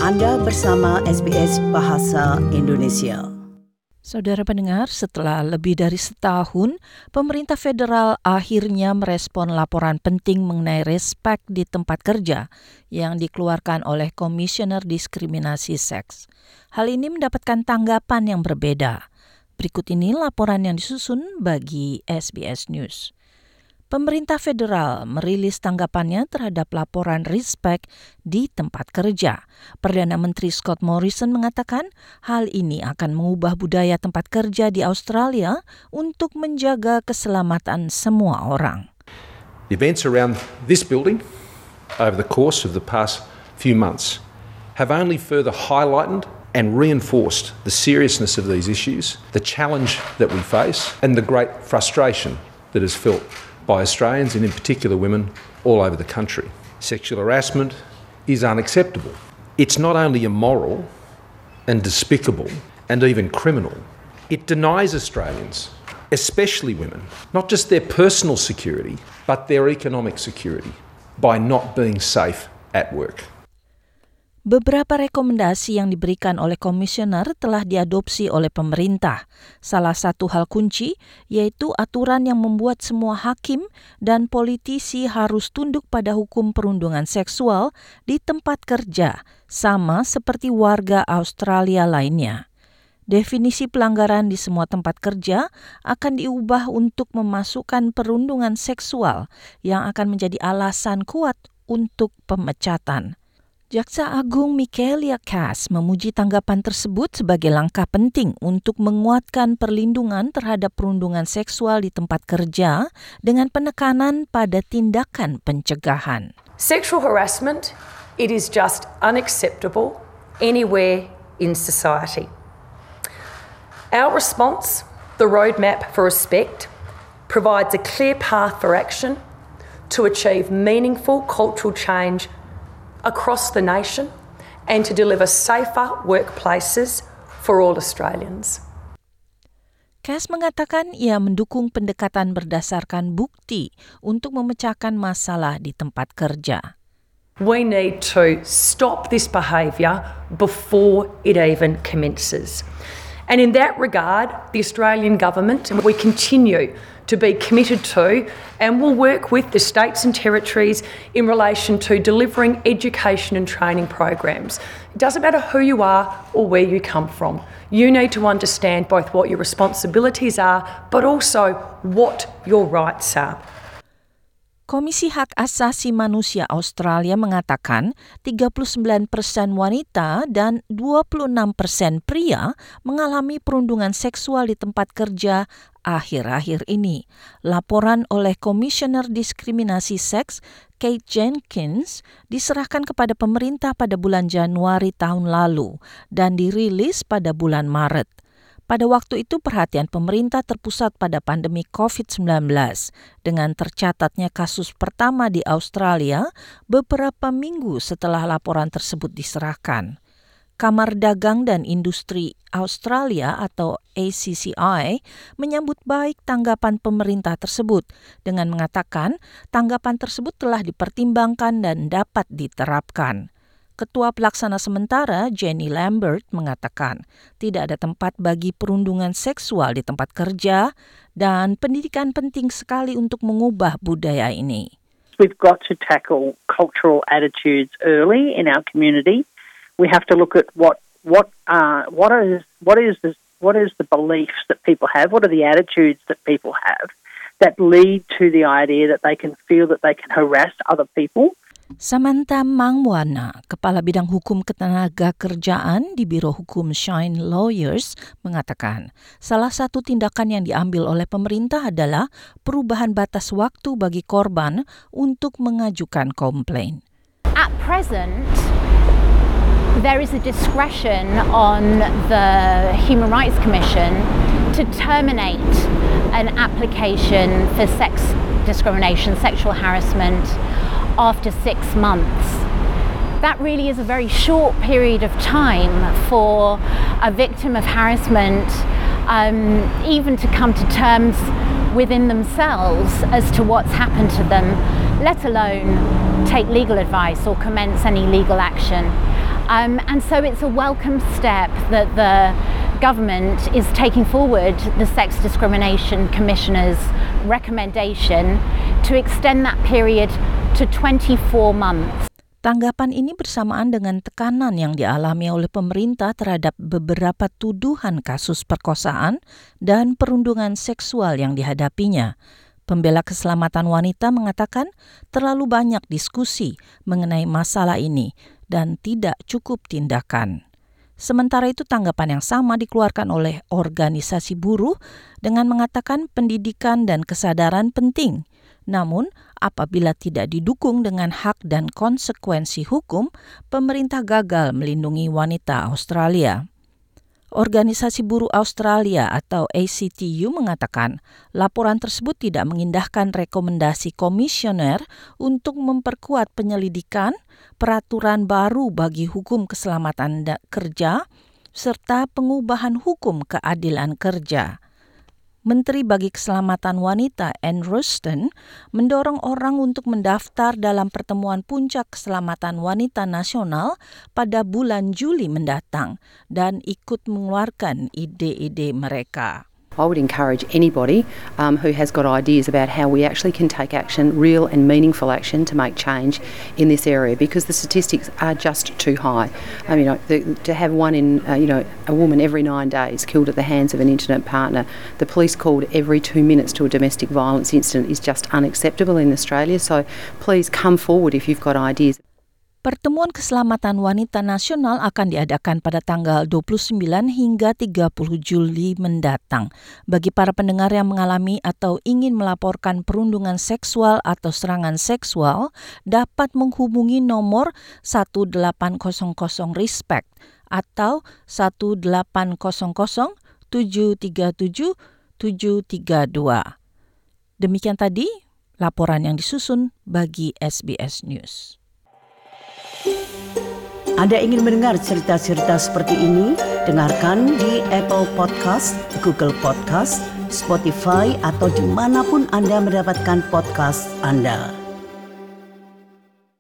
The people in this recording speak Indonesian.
Anda bersama SBS Bahasa Indonesia. Saudara pendengar, setelah lebih dari setahun, pemerintah federal akhirnya merespon laporan penting mengenai respek di tempat kerja yang dikeluarkan oleh Komisioner Diskriminasi Seks. Hal ini mendapatkan tanggapan yang berbeda. Berikut ini laporan yang disusun bagi SBS News. Pemerintah federal merilis tanggapannya terhadap laporan respek di tempat kerja. Perdana Menteri Scott Morrison mengatakan hal ini akan mengubah budaya tempat kerja di Australia untuk menjaga keselamatan semua orang. The events around this building over the course of the past few months have only further highlighted and reinforced the seriousness of these issues, the challenge that we face, and the great frustration that is felt by Australians and in particular women all over the country. Sexual harassment is unacceptable. It's not only immoral and despicable and even criminal, it denies Australians, especially women, not just their personal security, but their economic security by not being safe at work. Beberapa rekomendasi yang diberikan oleh komisioner telah diadopsi oleh pemerintah. Salah satu hal kunci yaitu aturan yang membuat semua hakim dan politisi harus tunduk pada hukum perundungan seksual di tempat kerja, sama seperti warga Australia lainnya. Definisi pelanggaran di semua tempat kerja akan diubah untuk memasukkan perundungan seksual yang akan menjadi alasan kuat untuk pemecatan. Jaksa Agung Michaelia Cass memuji tanggapan tersebut sebagai langkah penting untuk menguatkan perlindungan terhadap perundungan seksual di tempat kerja dengan penekanan pada tindakan pencegahan. Sexual harassment, it is just unacceptable anywhere in society. Our response, the Roadmap for Respect, provides a clear path for action to achieve meaningful cultural change across the nation and to deliver safer workplaces for all Australians. Cass mengatakan ia mendukung pendekatan berdasarkan bukti untuk memecahkan masalah di tempat kerja. We need to stop this behaviour before it even commences. And in that regard, the Australian government, we continue to be committed to and will work with the states and territories in relation to delivering education and training programs. It doesn't matter who you are or where you come from. You need to understand both what your responsibilities are, but also what your rights are. Komisi Hak Asasi Manusia Australia mengatakan 39% wanita dan 26% pria mengalami perundungan seksual di tempat kerja akhir-akhir ini. Laporan oleh Komisioner Diskriminasi Seks, Kate Jenkins, diserahkan kepada pemerintah pada bulan Januari tahun lalu dan dirilis pada bulan Maret. Pada waktu itu perhatian pemerintah terpusat pada pandemi COVID-19 dengan tercatatnya kasus pertama di Australia beberapa minggu setelah laporan tersebut diserahkan. Kamar Dagang dan Industri Australia atau ACCI menyambut baik tanggapan pemerintah tersebut dengan mengatakan tanggapan tersebut telah dipertimbangkan dan dapat diterapkan. Ketua Pelaksana Sementara Jenny Lambert mengatakan tidak ada tempat bagi perundungan seksual di tempat kerja dan pendidikan penting sekali untuk mengubah budaya ini. We've got to tackle cultural attitudes early in our community. We have to look at what is the beliefs that people have, what are the attitudes that people have that lead to the idea that they can feel that they can harass other people. Samantha Mangwana, Kepala Bidang Hukum Ketenagakerjaan di Biro Hukum Shine Lawyers, mengatakan salah satu tindakan yang diambil oleh pemerintah adalah perubahan batas waktu bagi korban untuk mengajukan komplain. At present, there is a discretion on the Human Rights Commission to terminate an application for sex discrimination, sexual harassment, after 6 months. That really is a very short period of time for a victim of harassment even to come to terms within themselves as to what's happened to them, let alone take legal advice or commence any legal action. And so it's a welcome step that the government is taking forward the Sex Discrimination Commissioner's recommendation to extend that period to 24 months. Tanggapan ini bersamaan dengan tekanan yang dialami oleh pemerintah terhadap beberapa tuduhan kasus perkosaan dan perundungan seksual yang dihadapinya. Pembela keselamatan wanita mengatakan terlalu banyak diskusi mengenai masalah ini dan tidak cukup tindakan. Sementara itu tanggapan yang sama dikeluarkan oleh organisasi buruh dengan mengatakan pendidikan dan kesadaran penting. Namun, apabila tidak didukung dengan hak dan konsekuensi hukum, pemerintah gagal melindungi wanita Australia. Organisasi Buruh Australia atau ACTU mengatakan laporan tersebut tidak mengindahkan rekomendasi komisioner untuk memperkuat penyelidikan, peraturan baru bagi hukum keselamatan kerja, serta pengubahan hukum keadilan kerja. Menteri bagi Keselamatan Wanita Anne Ruston mendorong orang untuk mendaftar dalam pertemuan puncak keselamatan wanita nasional pada bulan Juli mendatang dan ikut mengeluarkan ide-ide mereka. I would encourage anybody who has got ideas about how we actually can take action, real and meaningful action, to make change in this area, because the statistics are just too high. I mean, to have one in, a woman every 9 days killed at the hands of an intimate partner, the police called every 2 minutes to a domestic violence incident, is just unacceptable in Australia. So please come forward if you've got ideas. Pertemuan Keselamatan Wanita Nasional akan diadakan pada tanggal 29 hingga 30 Juli mendatang. Bagi para pendengar yang mengalami atau ingin melaporkan perundungan seksual atau serangan seksual, dapat menghubungi nomor 1800 RESPECT atau 1800 737 732. Demikian tadi laporan yang disusun bagi SBS News. Anda ingin mendengar cerita-cerita seperti ini? Dengarkan di Apple Podcast, Google Podcast, Spotify, atau dimanapun Anda mendapatkan podcast Anda.